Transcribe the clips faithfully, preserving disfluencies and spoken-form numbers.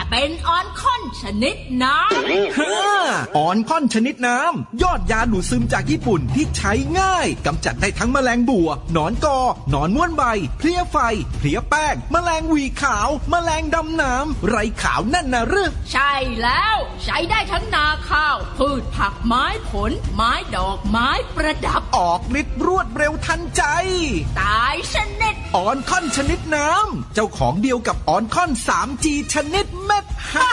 เป็นออนคอนชนิดน้ำฮ่าออนคอนชนิดน้ำยอดยาดูดซึมจากญี่ปุ่นที่ใช้ง่ายกำจัดได้ทั้งแมลงบัวหนอนกอหนอนม้วนใบเพลี้ยไฟเพลี้ยแป้งแมลงวีขาวแมลงดำน้ำไรขาวนั่นนะหรือใช่แล้วใช้ได้ทั้งนาข้าวพืชผักไม้ผลไม้ดอกไม้ประดับออกฤทธิ์รวดเร็วทันใจตายชนิดออนคอนชนิดน้ำเจ้าของเดียวกับออนคอน ทรีจี ชนิดเม็ด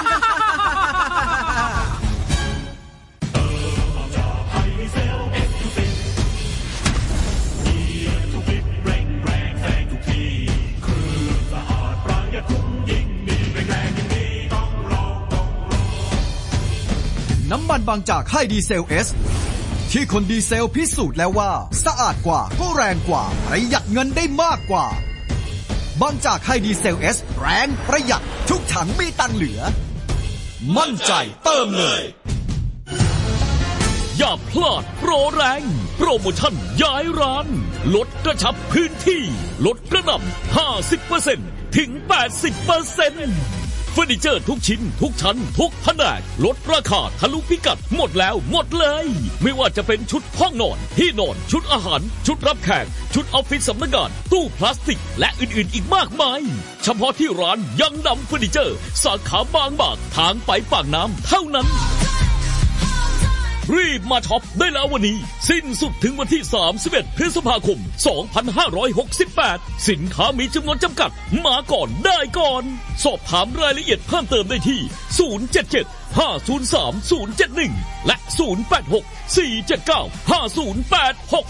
น้ำมันบางจากไฮดีเซล S ที่คนดีเซลพิสูจน์แล้วว่าสะอาดกว่าก็แรงกว่าประหยัดเงินได้มากกว่าบางจากไฮดีเซล S แรงประหยัดทุกถังมีตังเหลือมั่นใจเติมเลยอย่าพลาดโปรแรงโปรโมชั่นย้ายร้านลดกระชับพื้นที่ลดกระหน่ำ ห้าสิบเปอร์เซ็นต์ ถึง แปดสิบเปอร์เซ็นต์เฟอร์นิเจอร์ทุกชิ้นทุกชั้นทุกแผนกลดราคาทะลุพิกัดหมดแล้วหมดเลยไม่ว่าจะเป็นชุดห้องนอนที่นอนชุดอาหารชุดรับแขกชุดออฟฟิศสำนักงานตู้พลาสติกและอื่นๆอีกมากมายเฉพาะที่ร้านยังนำเฟอร์นิเจอร์สาขาบางบากทางไปปากน้ำเท่านั้นรีบมาช็อปได้แล้ววันนี้สิ้นสุดถึงวันที่สามสิบเอ็ดพฤษภาคมสองพันห้าร้อยหกสิบแปดสินค้ามีจำนวนจำกัดมาก่อนได้ก่อนสอบถามรายละเอียดเพิ่มเติมได้ที่ศูนย์ เจ็ด เจ็ด ห้า ศูนย์ สาม ศูนย์ เจ็ด หนึ่งและศูนย์ แปด หก สี่ เจ็ด เก้า ห้า ศูนย์ แปด หก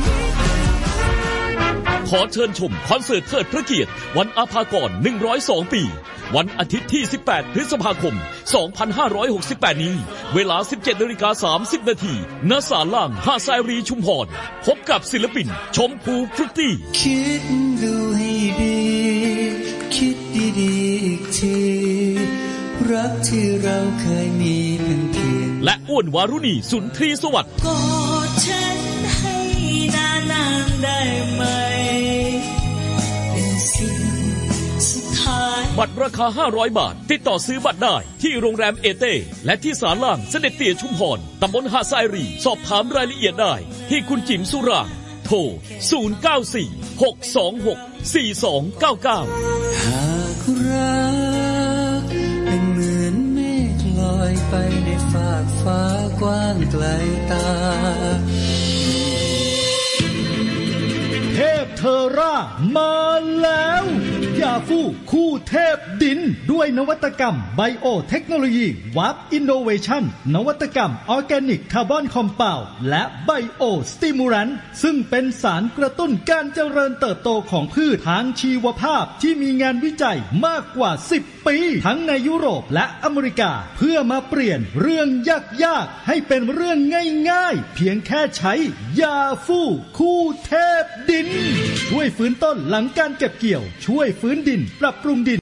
ขอเชิญชมคอนเสิร์ตเทิดพระเกียรติวันอาภากรหนึ่งร้อยสองปีวันอาทิตย์ที่สิบแปดพฤษภาคมสองพันห้าร้อยหกสิบแปดนี้เวลา สิบเจ็ดนาฬิกาสามสิบนาที ณ ศาลล่างหาดทรายรีชุมพรพบกับศิลปินชมพูฟรุตตี้คิดดูให้ดีคิดดีๆอีกทีรักที่เราเคยมีเป็นเพียงและอ้วนวารุณีสุนทรีสวัสดิ์กอดฉันให้นานๆได้ไหมเป็นสิ่งสุดท้ายบัตรราคาห้าร้อยบาทติดต่อซื้อบัตรได้ที่โรงแรมเอเต้และที่ศาลล่างเสด็จเตี่ยชุมพรตำบลหาดทรายรีสอบถามรายละเอียดได้ที่คุณจิ๋มสุรางโทรศูนย์ เก้า สี่ หก สอง หก สี่ สอง เก้า เก้าหากรักเป็นเหมือนเมฆลอยไปในฟากฟ้ากว้างไกลตาเทพเทอร่ามาแล้วยาฟูคู่เทพดินด้วยนวัตกรรมไบโอเทคโนโลยีวับอินโนเวชั่นนวัตกรรมออร์แกนิกคาร์บอนคอมเพลด์และไบโอสติมูลันต์ซึ่งเป็นสารกระตุ้นการเจริญเติบโตของพืชทางชีวภาพที่มีงานวิจัยมากกว่าสิบปีทั้งในยุโรปและอเมริกาเพื่อมาเปลี่ยนเรื่องยากๆให้เป็นเรื่องง่ายๆเพียงแค่ใช้ยาฟูคู่เทพดินช่วยฟื้นต้นหลังการเก็บเกี่ยวช่วยฟื้นดินปรับปรุง